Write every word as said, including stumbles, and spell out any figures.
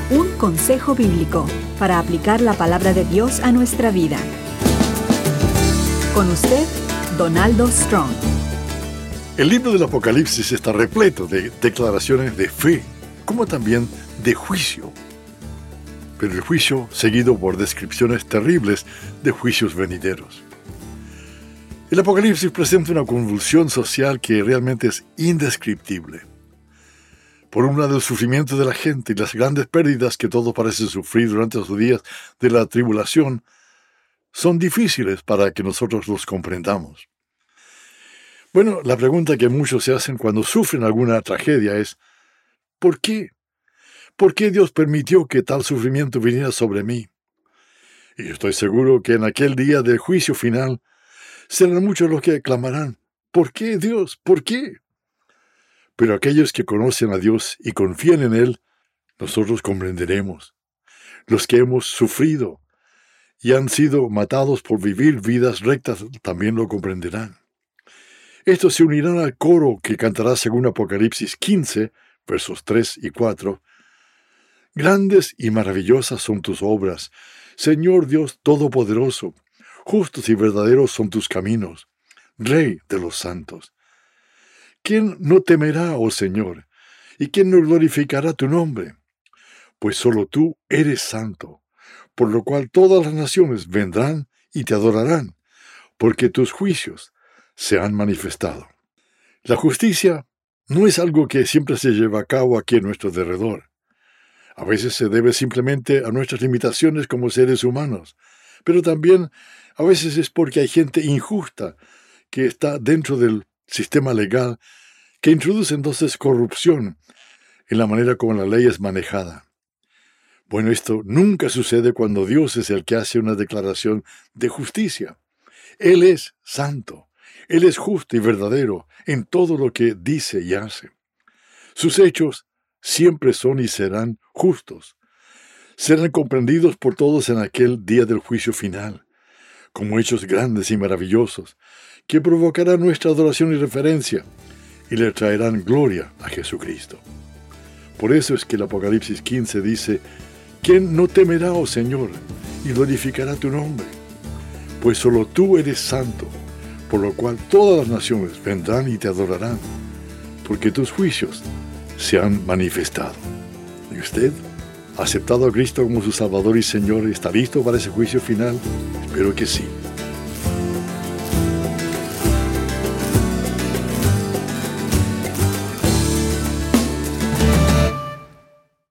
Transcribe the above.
Un consejo bíblico para aplicar la palabra de Dios a nuestra vida. Con usted, Donaldo Strong. El libro del Apocalipsis está repleto de declaraciones de fe, como también de juicio. Pero el juicio seguido por descripciones terribles de juicios venideros. El Apocalipsis presenta una convulsión social que realmente es indescriptible. Por un lado, el sufrimiento de la gente y las grandes pérdidas que todos parecen sufrir durante los días de la tribulación son difíciles para que nosotros los comprendamos. Bueno, la pregunta que muchos se hacen cuando sufren alguna tragedia es: ¿por qué? ¿Por qué Dios permitió que tal sufrimiento viniera sobre mí? Y yo estoy seguro que en aquel día del juicio final serán muchos los que clamarán: ¿por qué, Dios? ¿Por qué? Pero aquellos que conocen a Dios y confían en Él, nosotros comprenderemos. Los que hemos sufrido y han sido matados por vivir vidas rectas también lo comprenderán. Estos se unirán al coro que cantará según Apocalipsis quince, versos tres y cuatro. Grandes y maravillosas son tus obras, Señor Dios Todopoderoso. Justos y verdaderos son tus caminos, Rey de los santos. ¿Quién no temerá, oh Señor? ¿Y quién no glorificará tu nombre? Pues solo tú eres santo, por lo cual todas las naciones vendrán y te adorarán, porque tus juicios se han manifestado. La justicia no es algo que siempre se lleva a cabo aquí en nuestro derredor. A veces se debe simplemente a nuestras limitaciones como seres humanos, pero también a veces es porque hay gente injusta que está dentro del sistema legal que introduce entonces corrupción en la manera como la ley es manejada. Bueno, esto nunca sucede cuando Dios es el que hace una declaración de justicia. Él es santo, Él es justo y verdadero en todo lo que dice y hace. Sus hechos siempre son y serán justos. Serán comprendidos por todos en aquel día del juicio final, como hechos grandes y maravillosos, que provocarán nuestra adoración y reverencia, y le traerán gloria a Jesucristo. Por eso es que el Apocalipsis quince dice: ¿quién no temerá, oh Señor, y glorificará tu nombre? Pues solo tú eres santo, por lo cual todas las naciones vendrán y te adorarán, porque tus juicios se han manifestado. ¿Y usted ha aceptado a Cristo como su Salvador y Señor y está listo para ese juicio final? Espero que sí.